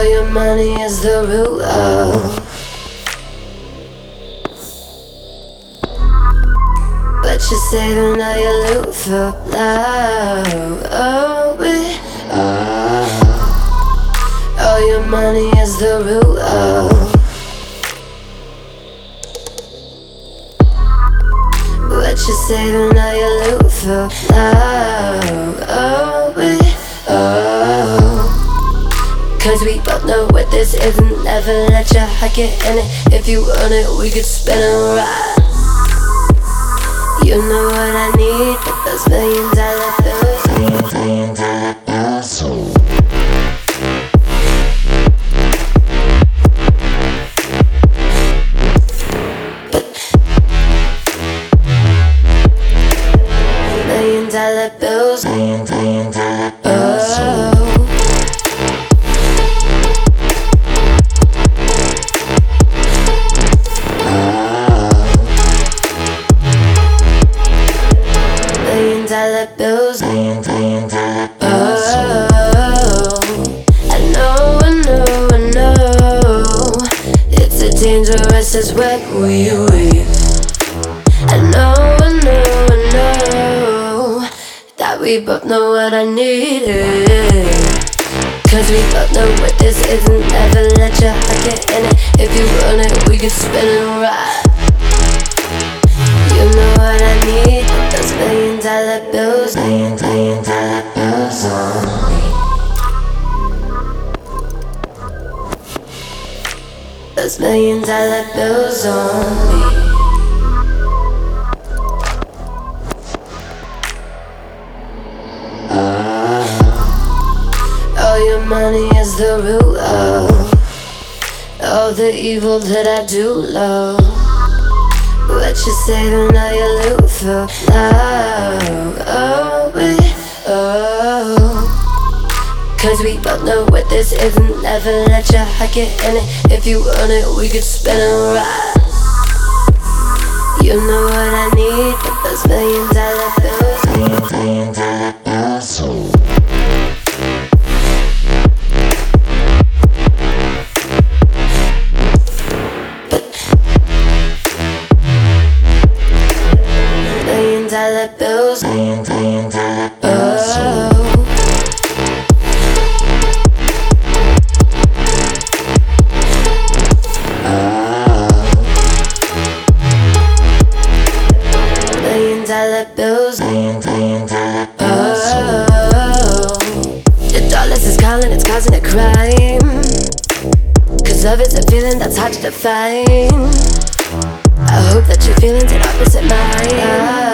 your money is the root of. But you're saving all your loot for love. All your money is the root of. But you're saving all your loot for love. Cause we both know what this isn't. Never let your heart get in it. If you own it, we could spin and ride. You know what I need, but those $1,000,000 bills. $1,000,000 bills. $1,000,000 bills. $1,000,000 bills. $1,000,000 bills. $1,000,000 bills. I know. It's a dangerous is what we weave. I know. That we both know what I needed. Cause we both know what this isn't. Never let your heart get in it. If you want it, we can spin and ride. You know what I need, those $1,000,000 bills. $1,000,000 bills on me. Those $1,000,000 bills on me. All your money is the root of all the evil that I do love. But you're saving all your loot for love. Cause we both know what this isn't. Never let your heart get in it. If you own it, we could spin and ride. You know what I need, but those $1,000,000 bills. $1,000,000 bills. $1,000,000 bills. $1,000,000 bills. $1,000,000 bills. $1,000,000 bills. Your dollars is calling, it's causing a crime. Cause love is a feeling that's hard to define. I hope that your feelings are opposite mine.